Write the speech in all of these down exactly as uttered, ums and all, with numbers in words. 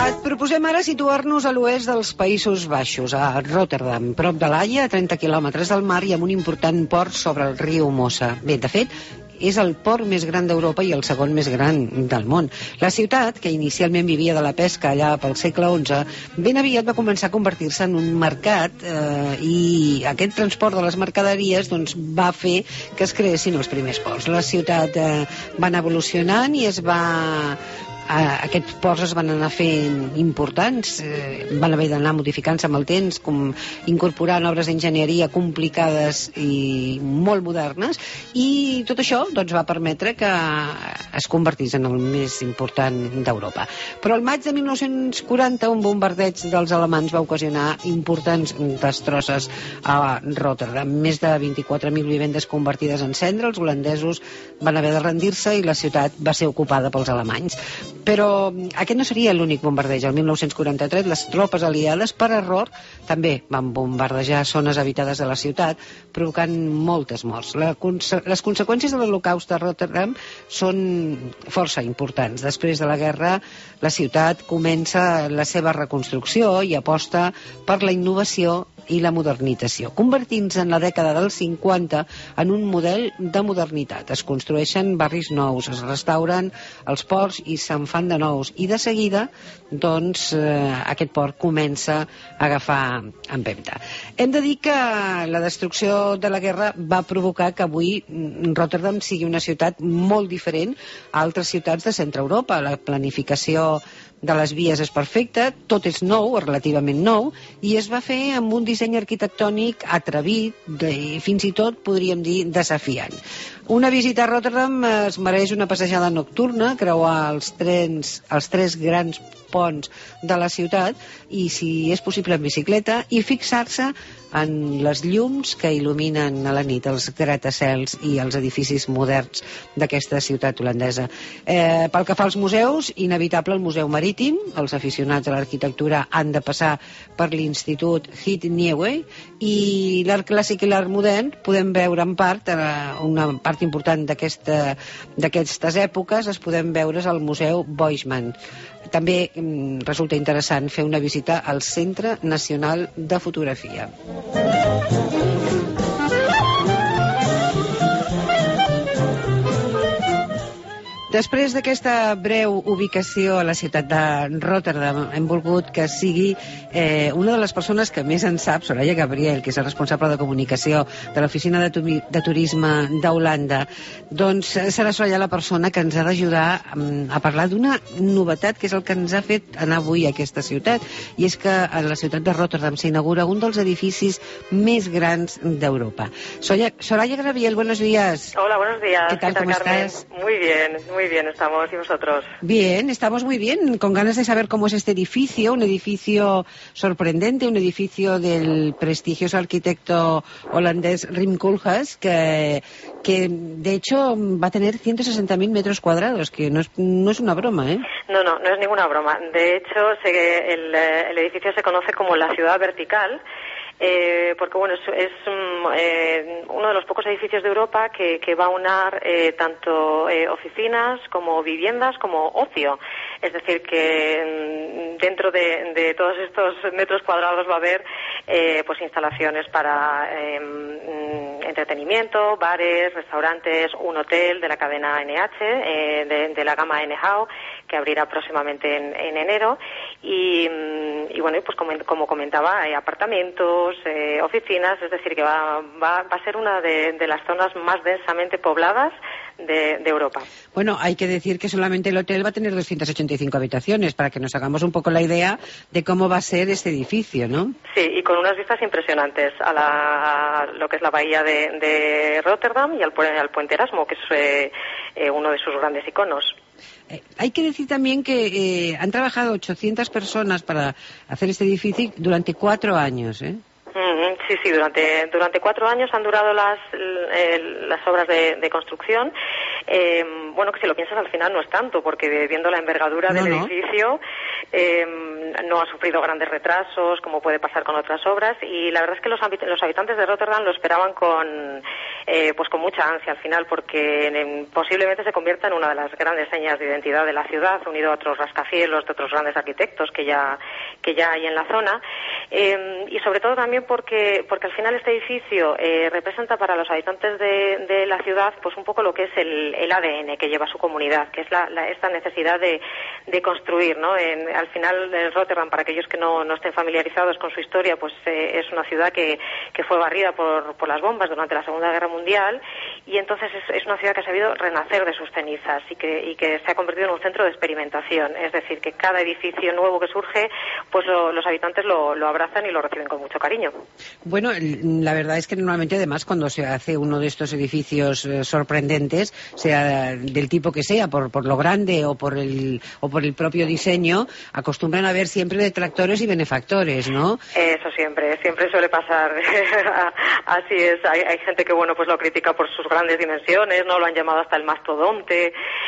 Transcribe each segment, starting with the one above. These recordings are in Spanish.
Et proposem ara situar-nos a l'oest dels Països Baixos, a Rotterdam, prop de l'Haia, a trenta quilòmetres del mar i amb un important port sobre el riu Mosa. Bé, de fet, és el port més gran d'Europa i el segon més gran del món. La ciutat, que inicialment vivia de la pesca allà pel segle onze, ben aviat va començar a convertir-se en un mercat eh, i aquest transport de les mercaderies doncs, va fer que es creessin els primers ports. La ciutat eh, va anar evolucionant i es va... Uh, aquests ports es van anar fent importants, uh, van haver d'anar modificant-se amb el temps, com incorporant obres d'enginyeria complicades i molt modernes, i tot això doncs, va permetre que es convertís en el més important d'Europa. Però el maig de mil nou-cents quaranta un bombardeig dels alemanys va ocasionar importants destrosses a Rotterdam. Més de vint-i-quatre mil vivendes convertides en cendra, els holandesos van haver de rendir-se i la ciutat va ser ocupada pels alemanys. Però aquest no seria l'únic bombardeig. El mil nou-cents quaranta-tres les tropes aliades, per error, també van bombardejar zones habitades de la ciutat, provocant moltes morts. La, les conseqüències de l'Holocaust de Rotterdam són força importants. Després de la guerra, la ciutat comença la seva reconstrucció i aposta per la innovació i la modernització, convertint-se en la dècada dels cinquanta en un model de modernitat. Es construeixen barris nous, es restauren els ports i se'n fan de nous, i de seguida doncs eh, aquest port comença a agafar empenta. Hem de dir que la destrucció de la guerra va provocar que avui Rotterdam sigui una ciutat molt diferent a altres ciutats de Centre Europa. La planificació de les vies és perfecta, tot és nou, o relativament nou, i es va fer amb un disseny arquitectònic atrevit, i fins i tot, podríem dir, desafiant. Una visita a Rotterdam es mereix una passejada nocturna, creuar els trens, els tres grans ponts de la ciutat, i si és possible en bicicleta, i fixar-se en les llums que il·luminen a la nit els gratacels i els edificis moderns d'aquesta ciutat holandesa. Eh, pel que fa als museus, inevitable el Museu Marítim. Els aficionats a l'arquitectura han de passar per l'Institut Het Nieuwe, i l'art clàssic i l'art modern podem veure en part, una part important d'aquestes èpoques es podem veure al Museu Boijman. També mm, resulta interessant fer una visita al Centre Nacional de Fotografia. Després d'aquesta breu ubicació a la ciutat de Rotterdam, hem volgut que sigui eh, una de les persones que més en sap, Soraya Gabriel, que és el responsable de comunicació de l'Oficina de, tu de Turisme d'Holanda, doncs serà Soraya la persona que ens ha d'ajudar a parlar d'una novetat que és el que ens ha fet anar avui a aquesta ciutat, i és que a la ciutat de Rotterdam s'inaugura un dels edificis més grans d'Europa. Soraya Gabriel, buenos días. Hola, buenos días. ¿Qué tal, ¿Qué tal, cómo Carmen? estás? Muy bien, muy bien estamos. ¿Y vosotros? Bien, estamos muy bien, con ganas de saber cómo es este edificio, un edificio sorprendente, un edificio del prestigioso arquitecto holandés Wim Koolhaas, que, que de hecho va a tener ciento sesenta mil metros cuadrados, que no es, no es una broma, ¿eh? No, no, no es ninguna broma. De hecho, se, el, el edificio se conoce como la ciudad vertical. Eh, porque bueno, es, es eh, uno de los pocos edificios de Europa que, que va a unar eh, tanto eh, oficinas como viviendas como ocio. Es decir, que dentro de, de todos estos metros cuadrados va a haber eh, pues instalaciones para eh, entretenimiento, bares, restaurantes, un hotel de la cadena N H, eh, de, de la gama N H O, que abrirá próximamente en, en enero, y, y bueno, pues como, como comentaba, hay apartamentos, eh, oficinas, es decir, que va, va, va a ser una de, de las zonas más densamente pobladas de, de Europa. Bueno, hay que decir que solamente el hotel va a tener doscientas ochenta y cinco habitaciones, para que nos hagamos un poco la idea de cómo va a ser este edificio, ¿no? Sí, y con unas vistas impresionantes a, la, a lo que es la bahía de, de Rotterdam y al, al puente Erasmo, que es eh, eh, uno de sus grandes iconos. Eh, hay que decir también que eh, han trabajado ochocientas personas para hacer este edificio durante cuatro años, ¿eh? Mm, sí, sí, durante, durante cuatro años han durado las, eh, las obras de, de construcción. Eh, bueno, que si lo piensas al final no es tanto, porque viendo la envergadura no, del no. edificio, eh, no ha sufrido grandes retrasos, como puede pasar con otras obras, y la verdad es que los, los habitantes de Rotterdam lo esperaban con, eh, pues con mucha ansia al final, porque en, posiblemente se convierta en una de las grandes señas de identidad de la ciudad, unido a otros rascacielos de otros grandes arquitectos que ya, que ya hay en la zona, eh, y sobre todo también porque, porque al final este edificio eh, representa para los habitantes de, de la ciudad pues un poco lo que es el, el A D N que lleva su comunidad, que es la, la, esta necesidad de, de construir, ¿no? En, al final, Rotterdam, para aquellos que no, no estén familiarizados con su historia, pues eh, es una ciudad que, que fue barrida por, por las bombas durante la Segunda Guerra Mundial, y entonces es, es una ciudad que ha sabido renacer de sus cenizas y que, y que se ha convertido en un centro de experimentación. Es decir, que cada edificio nuevo que surge, pues lo, los habitantes lo, lo abrazan y lo reciben con mucho cariño. Bueno, la verdad es que normalmente, además, cuando se hace uno de estos edificios eh, sorprendentes, sea del tipo que sea, por, por lo grande o por el o por el propio diseño, acostumbran a ver siempre detractores y benefactores, ¿no? Eso siempre, siempre suele pasar. Así es. Hay, hay gente que, bueno, pues lo critica por sus grandes dimensiones, ¿no? Lo han llamado hasta el mastodonte.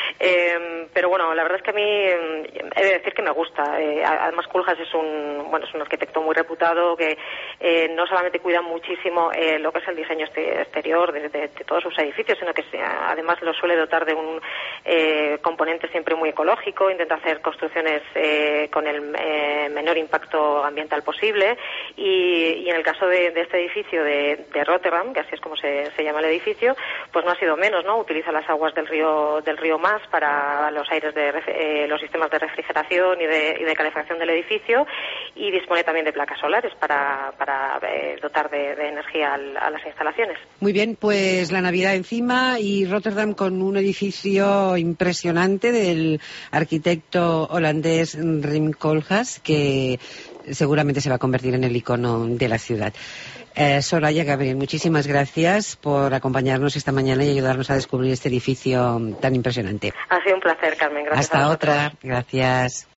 Eh, pero bueno, la verdad es que a mí he de decir que me gusta. Eh, además, Koolhaas es un, bueno, es un arquitecto muy reputado que eh, no solamente cuida muchísimo eh, lo que es el diseño exterior de, de, de todos sus edificios, sino que se, además lo suele dotar de un eh, componente siempre muy ecológico, intenta hacer construcciones eh, con el eh, menor impacto ambiental posible, y, y en el caso de, de este edificio de, de Rotterdam, que así es como se, se llama el edificio, pues no ha sido menos, ¿no? Utiliza las aguas del río del río Maas para los aires de eh, los sistemas de refrigeración y de, y de calefacción del edificio, y dispone también de placas solares para, para eh, dotar de, de energía al, a las instalaciones. Muy bien, pues la Navidad encima y Rotterdam con un edificio impresionante del arquitecto holandés Wim Koolhaas, que seguramente se va a convertir en el icono de la ciudad. Eh, Soraya, Gabriel, muchísimas gracias por acompañarnos esta mañana y ayudarnos a descubrir este edificio tan impresionante. Ha sido un placer, Carmen. Gracias. Hasta a otra. Gracias.